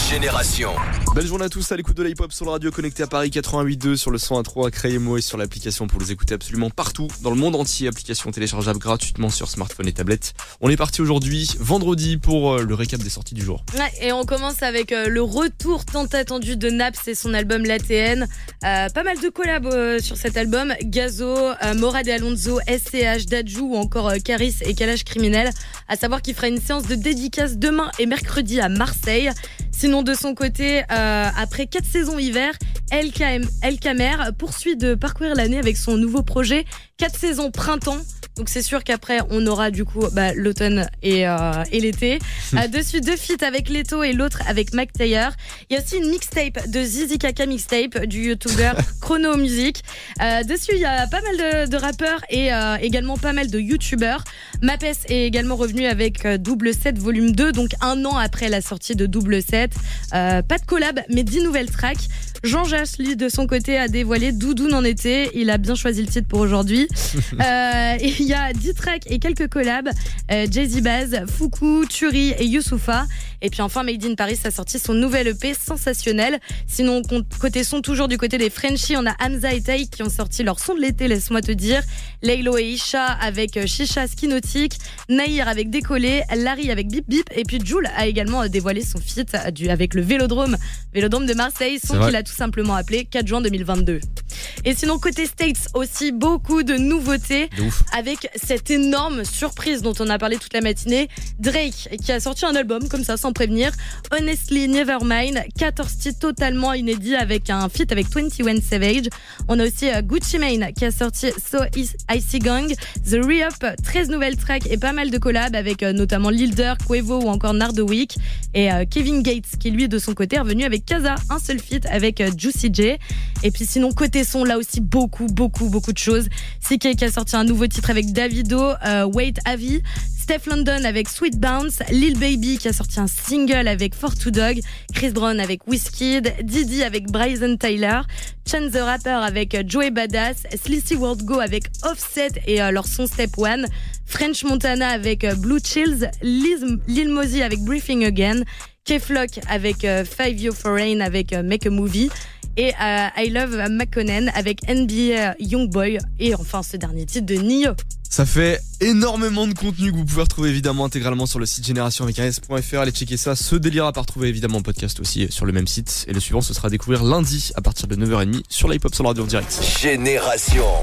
Génération. Belle journée à tous à l'écoute de la hip-hop sur la radio connectée à Paris 88.2 sur le 101.3 à Crayemo et sur l'application pour les écouter absolument partout dans le monde entier. Application téléchargeable gratuitement sur smartphone et tablette. On est parti aujourd'hui, vendredi, pour le récap des sorties du jour. Ouais, et on commence avec le retour tant attendu de Naps et son album L'ATN. Pas mal de collabs sur cet album. Gazo, Morad et Alonso, SCH, Dadju ou encore Caris et Kalash Criminel. À savoir qu'il fera une séance de dédicace demain et mercredi à Marseille. Sinon, de son côté, après 4 saisons hiver, El Kamer poursuit de parcourir l'année avec son nouveau projet 4 saisons printemps. Donc c'est sûr qu'après on aura du coup l'automne et l'été. Dessus 2 feats avec Leto et l'autre avec Mac Taylor. Il y a aussi une mixtape de Zizi Kaka mixtape du youtubeur Chrono Music. Dessus il y a pas mal de rappeurs et également pas mal de youtubeurs. Mapes est également revenu avec Double 7 volume 2, donc 1 an après la sortie de Double 7. Pas de collab mais 10 nouvelles tracks. Jean Jassly de son côté a dévoilé Doudoune en été. Il a bien choisi le titre pour aujourd'hui. Et il y a 10 tracks et quelques collabs. Jay-Z Baz, Foukou, Turi et Youssoupha. Et puis enfin Made in Paris a sorti son nouvel EP sensationnel. Sinon côté son, toujours du côté des Frenchies, on a Hamza et Taïk qui ont sorti leur son de l'été, laisse-moi te dire. Laylo et Isha avec Shisha Skinotique. Nahir avec Décollé. Larry avec Bip Bip. Et puis Jul a également dévoilé son feat avec le Vélodrome de Marseille, son qu'il a tout simplement appelé 4 juin 2022. Et sinon côté States aussi, beaucoup de nouveautés avec cette énorme surprise dont on a parlé toute la matinée. Drake qui a sorti un album comme ça sans prévenir, Honestly Nevermind, 14 titres totalement inédits avec un feat avec 21 Savage. On a aussi Gucci Mane qui a sorti So Icy Gang, The Re-Up, 13 nouvelles tracks et pas mal de collabs avec notamment Lil Durk, Quavo ou encore Nardowick. Et Kevin Gates qui lui de son côté est revenu avec Kaza, un seul feat avec Juicy J. Et puis sinon côté son, là aussi beaucoup de choses. CK qui a sorti un nouveau titre avec Davido, Wait Avi, Steph London avec Sweet Bounce, Lil Baby qui a sorti un single avec For Two Dog, Chris Brown avec Wizkid, Diddy avec Bryson Tyler, Chance the Rapper avec Joey Badass, Sleazy World Go avec Offset et leur son Step One, French Montana avec Blue Chills, Lil Mosey avec Briefing Again, K-Flock avec Five Yo Foreign avec Make a Movie et I Love McConnen avec NBA Youngboy et enfin ce dernier titre de Nio. Ça fait énormément de contenu que vous pouvez retrouver évidemment intégralement sur le site génération avec un.fr. Allez checker ça. Ce délire à pas retrouver évidemment en podcast aussi sur le même site. Et le suivant, ce sera à découvrir lundi à partir de 9h30 sur la hip-hop sur la radio en direct. Génération.